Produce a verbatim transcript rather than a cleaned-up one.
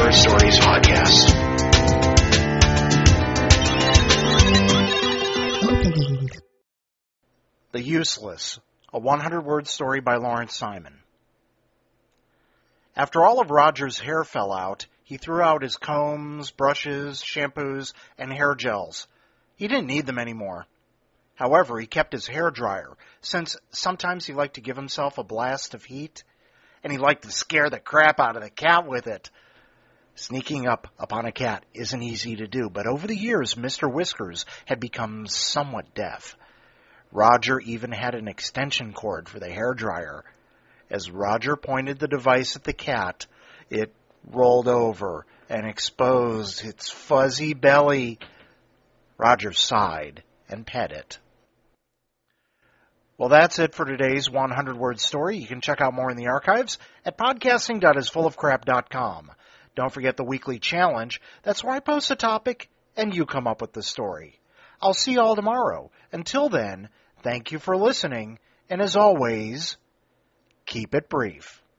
Word Stories podcast. The Useless, a hundred word story by Lawrence Simon. After all of Roger's hair fell out, he threw out his combs, brushes, shampoos, and hair gels. He didn't need them anymore. However, he kept his hair dryer, since sometimes he liked to give himself a blast of heat, and he liked to scare the crap out of the cat with it. Sneaking up upon a cat isn't easy to do, but over the years, Mister Whiskers had become somewhat deaf. Roger even had an extension cord for the hairdryer. As Roger pointed the device at the cat, it rolled over and exposed its fuzzy belly. Roger sighed and pet it. Well, that's it for today's hundred word story. You can check out more in the archives at podcasting dot is full of crap dot com. Don't forget the weekly challenge. That's where I post a topic and you come up with the story. I'll see you all tomorrow. Until then, thank you for listening, and as always, keep it brief.